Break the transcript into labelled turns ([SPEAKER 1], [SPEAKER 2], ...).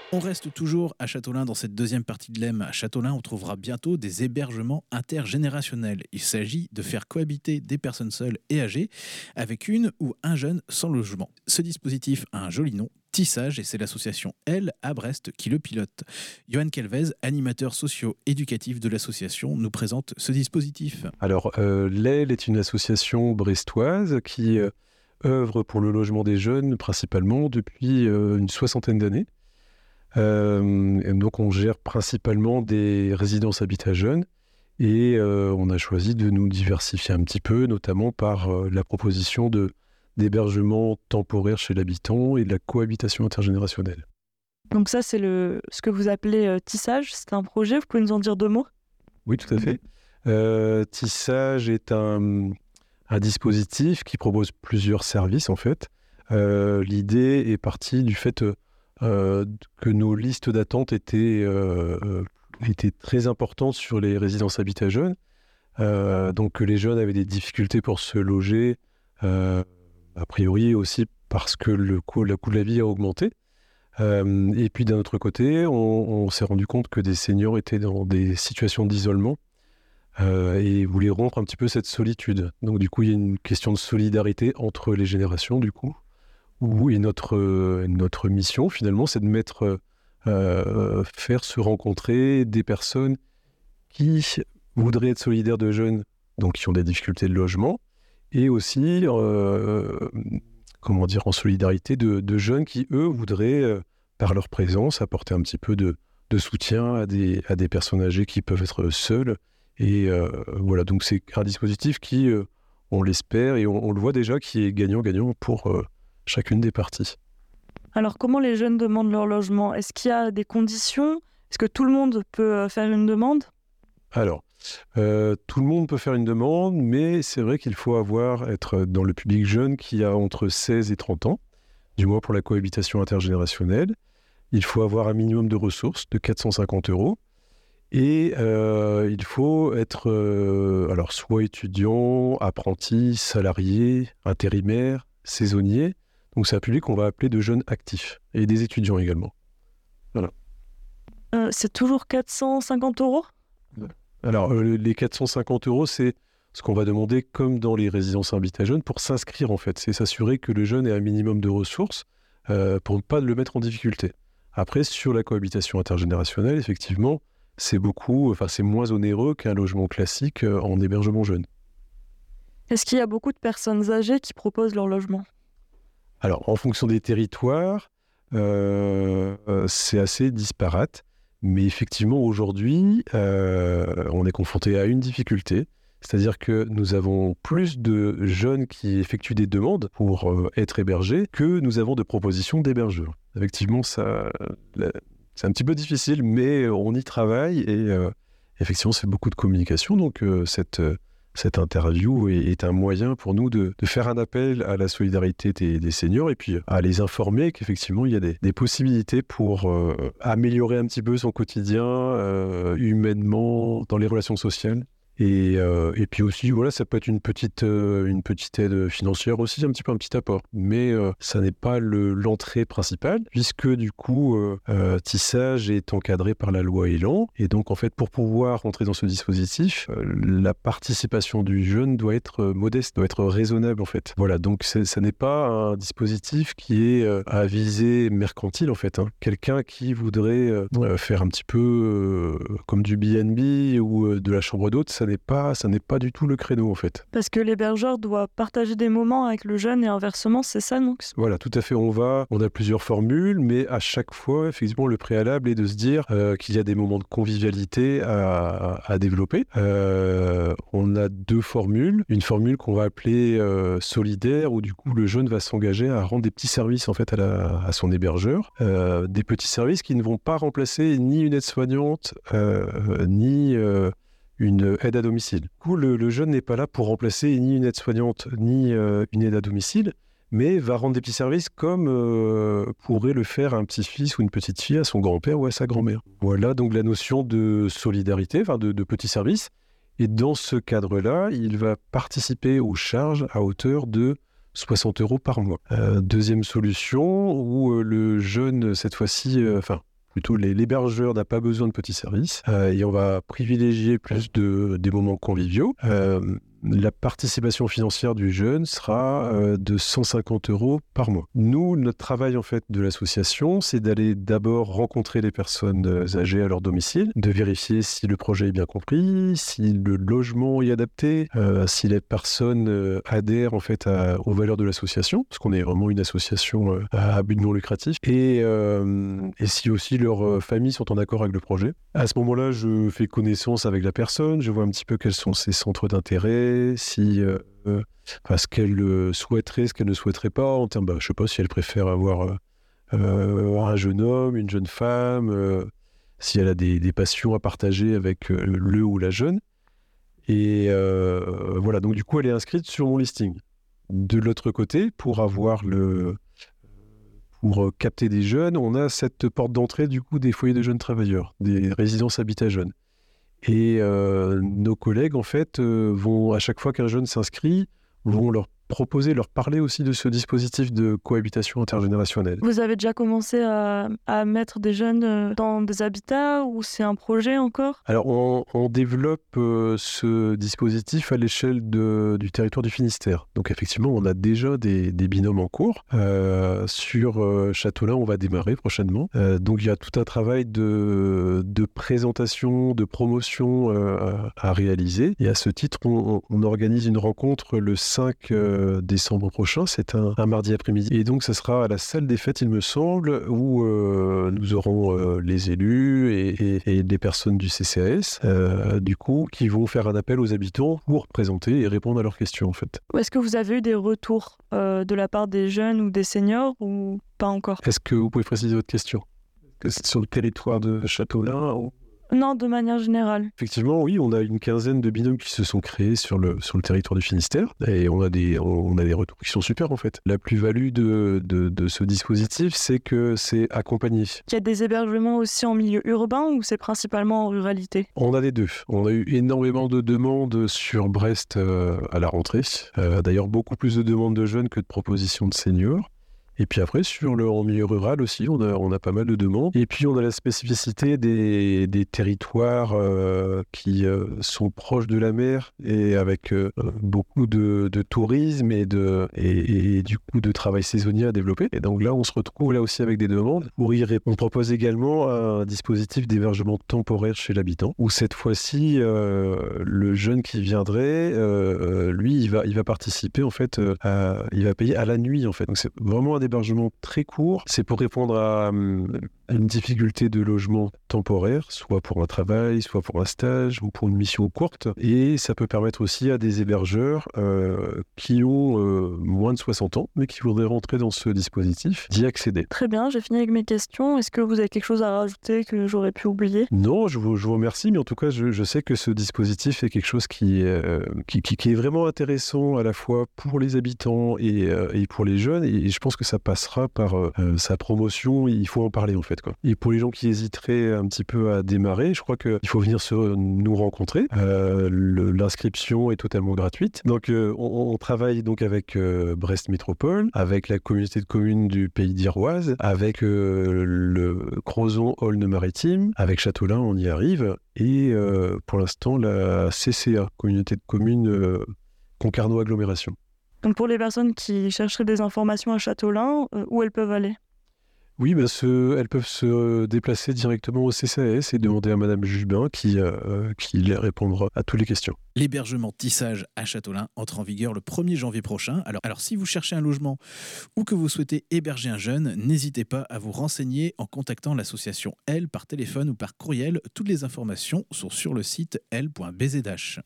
[SPEAKER 1] On reste toujours à Châteaulin dans cette deuxième partie de l'EM. À Châteaulin, on trouvera bientôt des hébergements intergénérationnels. Il s'agit de faire cohabiter des personnes seules et âgées avec une ou un jeune sans logement. Ce dispositif a un joli nom, Tissage, et c'est l'association Elle à Brest qui le pilote. Johan Kelvez, animateur socio-éducatif de l'association, nous présente ce dispositif.
[SPEAKER 2] Alors, l'Aile est une association brestoise qui œuvre pour le logement des jeunes principalement depuis une soixantaine d'années. Et donc, on gère principalement des résidences habitat jeunes et on a choisi de nous diversifier un petit peu, notamment par la proposition d'hébergement temporaire chez l'habitant et de la cohabitation intergénérationnelle.
[SPEAKER 3] Donc ça, c'est ce que vous appelez tissage. C'est un projet, vous pouvez nous en dire 2 mots?
[SPEAKER 2] Oui, tout à fait. Tissage est un dispositif qui propose plusieurs services, en fait. L'idée est partie du fait que nos listes d'attente étaient très importantes sur les résidences habitat jeunes. Donc que les jeunes avaient des difficultés pour se loger, a priori aussi parce que le coût de la vie a augmenté. Et puis d'un autre côté, on s'est rendu compte que des seniors étaient dans des situations d'isolement et voulaient rompre un petit peu cette solitude. Donc du coup, il y a une question de solidarité entre les générations, du coup. Et notre mission, finalement, c'est de faire se rencontrer des personnes qui voudraient être solidaires de jeunes, donc qui ont des difficultés de logement, et aussi, en solidarité de jeunes qui, eux, voudraient, par leur présence, apporter un petit peu de soutien à des personnes âgées qui peuvent être seules. Et voilà, donc c'est un dispositif qui, on l'espère, et on le voit déjà, qui est gagnant-gagnant pour chacune des parties.
[SPEAKER 3] Alors, comment les jeunes demandent leur logement? Est-ce qu'il y a des conditions? Est-ce que tout le monde peut faire une demande?
[SPEAKER 2] Alors, tout le monde peut faire une demande, mais c'est vrai qu'il faut être dans le public jeune qui a entre 16 et 30 ans, du moins pour la cohabitation intergénérationnelle. Il faut avoir un minimum de ressources de 450 €. Et il faut être soit étudiant, apprenti, salarié, intérimaire, saisonnier. Donc c'est un public qu'on va appeler de jeunes actifs, et des étudiants également. Voilà.
[SPEAKER 3] C'est toujours 450 €?
[SPEAKER 2] Alors les 450 €, c'est ce qu'on va demander comme dans les résidences habitat jeunes pour s'inscrire, en fait. C'est s'assurer que le jeune ait un minimum de ressources pour ne pas le mettre en difficulté. Après, sur la cohabitation intergénérationnelle, effectivement, c'est moins onéreux qu'un logement classique en hébergement jeune.
[SPEAKER 3] Est-ce qu'il y a beaucoup de personnes âgées qui proposent leur logement?
[SPEAKER 2] Alors, en fonction des territoires, c'est assez disparate. Mais effectivement, aujourd'hui, on est confronté à une difficulté. C'est-à-dire que nous avons plus de jeunes qui effectuent des demandes pour être hébergés que nous avons de propositions d'hébergeurs. Effectivement, c'est un petit peu difficile, mais on y travaille et effectivement, c'est beaucoup de communication. Donc, cette interview est un moyen pour nous de faire un appel à la solidarité des seniors et puis à les informer qu'effectivement, il y a des possibilités pour améliorer un petit peu son quotidien humainement, dans les relations sociales. Et puis aussi, voilà, ça peut être une petite aide financière aussi, un petit apport. Mais ça n'est pas l'entrée principale, puisque du coup, Tissage est encadré par la loi Elan. Et donc, en fait, pour pouvoir entrer dans ce dispositif, la participation du jeune doit être modeste, doit être raisonnable, en fait. Voilà, donc ça n'est pas un dispositif qui est à visée mercantile, en fait. Quelqu'un qui voudrait faire un petit peu comme du B&B ou de la chambre d'hôte, ça n'est pas du tout le créneau, en fait.
[SPEAKER 3] Parce que l'hébergeur doit partager des moments avec le jeune et inversement, c'est ça, donc?
[SPEAKER 2] Voilà, tout à fait. On a plusieurs formules, mais à chaque fois, effectivement, le préalable est de se dire qu'il y a des moments de convivialité à développer. On a 2 formules. Une formule qu'on va appeler solidaire, où du coup, le jeune va s'engager à rendre des petits services, en fait, à son hébergeur. Des petits services qui ne vont pas remplacer ni une aide-soignante, ni une aide à domicile. Du coup, le jeune n'est pas là pour remplacer ni une aide-soignante, ni une aide à domicile, mais va rendre des petits services comme pourrait le faire un petit-fils ou une petite-fille à son grand-père ou à sa grand-mère. Voilà donc la notion de solidarité, de petits services. Et dans ce cadre-là, il va participer aux charges à hauteur de 60 € par mois. Deuxième solution, où le jeune, cette fois-ci, plutôt l'hébergeur n'a pas besoin de petits services et on va privilégier plus des moments conviviaux. La participation financière du jeune sera de 150 € par mois. Nous, notre travail en fait de l'association, c'est d'aller d'abord rencontrer les personnes âgées à leur domicile, de vérifier si le projet est bien compris, si le logement est adapté, si les personnes adhèrent en fait aux valeurs de l'association, parce qu'on est vraiment une association à but non lucratif, et si aussi leurs familles sont en accord avec le projet. À ce moment-là, je fais connaissance avec la personne, je vois un petit peu quels sont ses centres d'intérêt, ce qu'elle souhaiterait, ce qu'elle ne souhaiterait pas en termes, je sais pas si elle préfère avoir un jeune homme, une jeune femme, si elle a des passions à partager avec le ou la jeune. Et voilà, donc du coup, elle est inscrite sur mon listing. De l'autre côté, pour capter des jeunes, on a cette porte d'entrée du coup des foyers de jeunes travailleurs, des résidences habitat jeunes. Et nos collègues, en fait, vont, à chaque fois qu'un jeune s'inscrit, vont leur parler aussi de ce dispositif de cohabitation intergénérationnelle.
[SPEAKER 3] Vous avez déjà commencé à mettre des jeunes dans des habitats ou c'est un projet encore?
[SPEAKER 2] Alors, on développe ce dispositif à l'échelle du territoire du Finistère. Donc, effectivement, on a déjà des binômes en cours. Sur Châteaulin, on va démarrer prochainement. Donc, il y a tout un travail de présentation, de promotion à réaliser. Et à ce titre, on organise une rencontre le 5 décembre prochain, c'est un mardi après-midi. Et donc, ça sera à la salle des fêtes, il me semble, où nous aurons les élus et des personnes du CCAS, du coup, qui vont faire un appel aux habitants pour présenter et répondre à leurs questions, en fait.
[SPEAKER 3] Est-ce que vous avez eu des retours de la part des jeunes ou des seniors ou pas encore?
[SPEAKER 2] Est-ce que vous pouvez préciser votre question? C'est sur le territoire de Châteaulin ou...
[SPEAKER 3] Non, de manière générale.
[SPEAKER 2] Effectivement, oui, on a une quinzaine de binômes qui se sont créés sur le territoire du Finistère et on a des retours qui sont super en fait. La plus-value de ce dispositif, c'est que c'est accompagné.
[SPEAKER 3] Il y a des hébergements aussi en milieu urbain ou c'est principalement en ruralité?
[SPEAKER 2] On a les deux. On a eu énormément de demandes sur Brest à la rentrée. D'ailleurs, beaucoup plus de demandes de jeunes que de propositions de seniors. Et puis après, en milieu rural aussi, on a pas mal de demandes. Et puis, on a la spécificité des territoires qui sont proches de la mer et avec beaucoup de tourisme et du coup de travail saisonnier à développer. Et donc là, on se retrouve là aussi avec des demandes. Pour y répondre, on propose également un dispositif d'hébergement temporaire chez l'habitant, où cette fois-ci, le jeune qui viendrait, lui, il va participer en fait, il va payer à la nuit en fait. Donc c'est vraiment un hébergement très court. C'est pour répondre à une difficulté de logement temporaire, soit pour un travail, soit pour un stage ou pour une mission courte. Et ça peut permettre aussi à des hébergeurs qui ont moins de 60 ans, mais qui voudraient rentrer dans ce dispositif, d'y accéder.
[SPEAKER 3] Très bien, j'ai fini avec mes questions. Est-ce que vous avez quelque chose à rajouter que j'aurais pu oublier?
[SPEAKER 2] Non, je vous remercie, mais en tout cas, je sais que ce dispositif est quelque chose qui est vraiment intéressant à la fois pour les habitants et pour les jeunes. Et je pense que ça passera par sa promotion. Il faut en parler en fait, quoi. Et pour les gens qui hésiteraient un petit peu à démarrer, je crois qu'il faut venir nous rencontrer. L'inscription est totalement gratuite. Donc on travaille donc avec Brest Métropole, avec la communauté de communes du Pays d'Iroise, avec le Crozon-Aulne-Maritime, avec Châteaulin, on y arrive. Et pour l'instant, la CCA, communauté de communes Concarneau Agglomération.
[SPEAKER 3] Donc pour les personnes qui chercheraient des informations à Châteaulin, où elles peuvent aller?
[SPEAKER 2] Oui, elles peuvent se déplacer directement au CCAS et demander à Madame Jubin qui les répondra à toutes les questions.
[SPEAKER 1] L'hébergement tissage à Châteaulin entre en vigueur le 1er janvier prochain. Alors si vous cherchez un logement ou que vous souhaitez héberger un jeune, n'hésitez pas à vous renseigner en contactant l'association Elle par téléphone ou par courriel. Toutes les informations sont sur le site l.bzh.